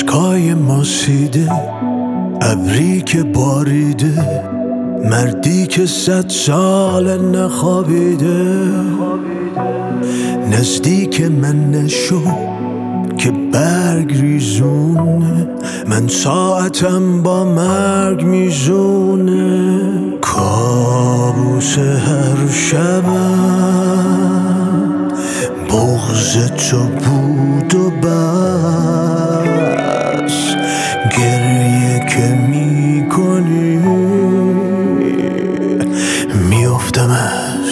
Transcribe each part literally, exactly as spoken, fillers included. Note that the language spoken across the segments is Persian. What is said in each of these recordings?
اشکای ماسیده، ابری که باریده، مردی که صد سال نخوابیده. نزدیک من نشو که برگ ریزونه، من ساعتم با مرگ میزونه. کابوس هر شبم بغض تو بود و بس، گریه که میکنی میافتم از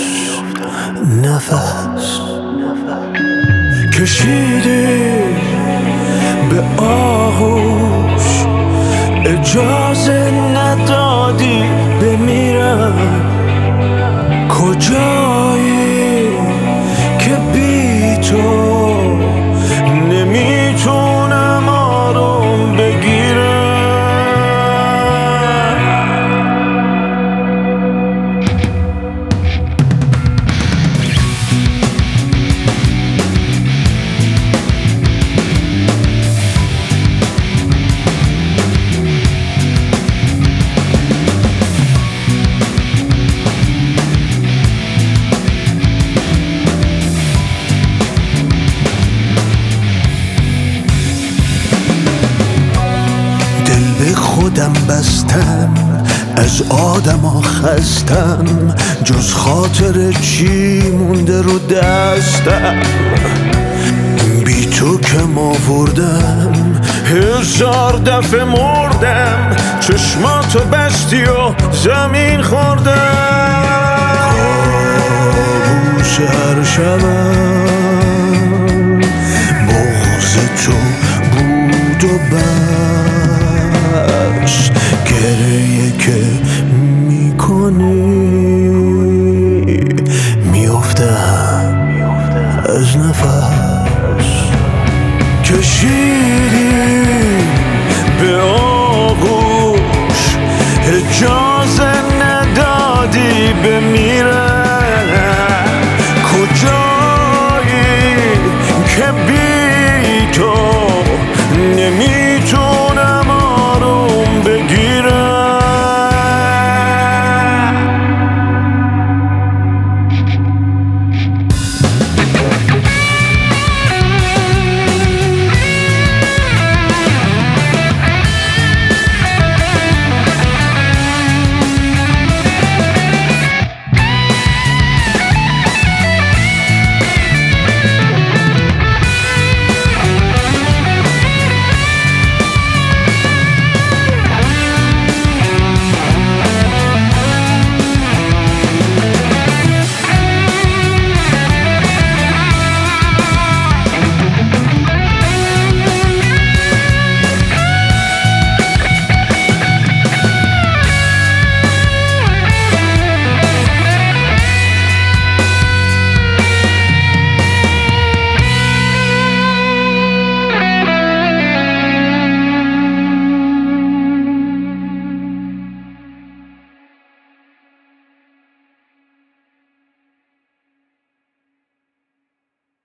نفس. کشیدی به آغوش، اجازه ندادی بمیرم. کجایی که بی تو نمیتونم آروم بگیرم؟ خودم بستم، از آدما خستم، جز خاطر چی مونده رو دستم؟ بی تو که آوردم، هزار دفعه مردم، چشماتو بستی و زمین خوردم. کابوس هر شبم بغض تو بود و بس،